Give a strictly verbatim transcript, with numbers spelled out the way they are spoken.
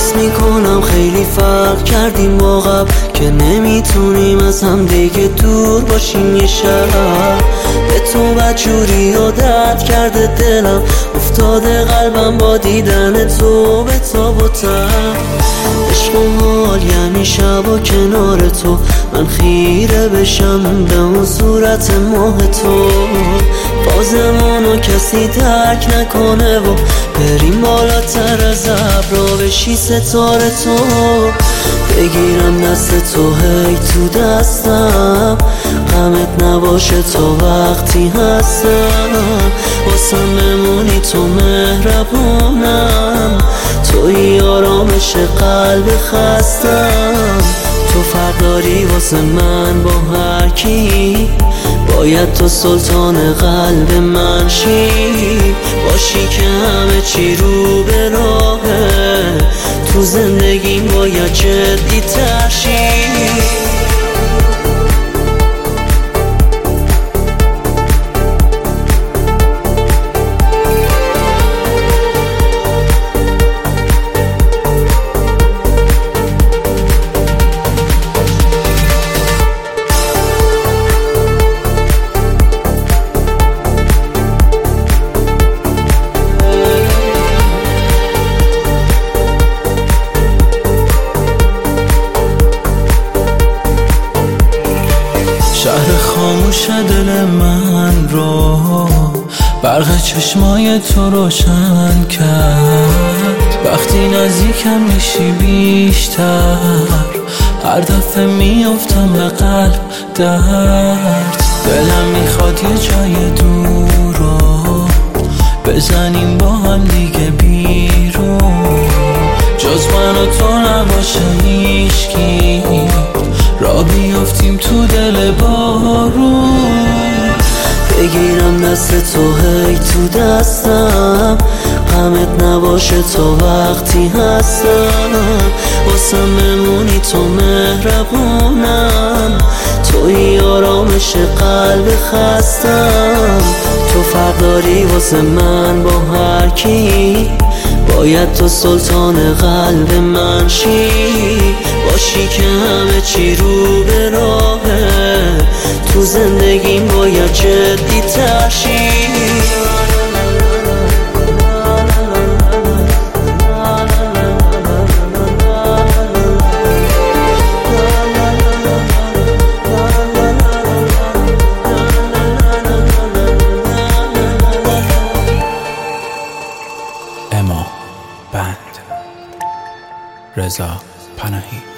حس میکنم خیلی فرق کردیم با قبل، که نمیتونیم از هم دیگه دور باشیم یه شب. به تو بدجوری عادت کرده دلم، افتاده قلبم با دیدن تو به تاب و تب. عشق و حال یعنی شب و کنار تو، من خیره بشم به اون صورت ماه تو. بازمونو کسی درک نکنه و بریم بالاتر از ابرا بشی ستاره تو. بگیرم دست تو هی تو دستم، غمت نباشه تا وقتی هستم. واسم بمونی تو مهربونم، توی آرامش قلب خستم. تو فرق داری واسه من با هر کی، باید تو سلطان قلب من شی. باشی که همه چی رو به راهه، تو زندگیم باید جدی تر شی. شهر خاموش دل من رو برق چشمای تو روشن کرد. وقتی نزدیکم میشی بیشتر، هر دفعه میافتم به قلب درد. دلم میخواد یه جای دور رو بزنیم با هم دیگه بیرون، جز من و تو نباشه هیچکی، را بیافتیم تو دل بارون. بگیرم دست تو هی تو دستم، غمت نباشه تا وقتی هستم. واسم بمونی تو مهربونم، توی آرامش قلب خستم. تو فرق داری واسه من با هر کی، باید تو سلطان قلب من شی. باشی که همه چی رو به راهه، تو زندگیم باید جدی تر شی. اما بند رضا پناهی.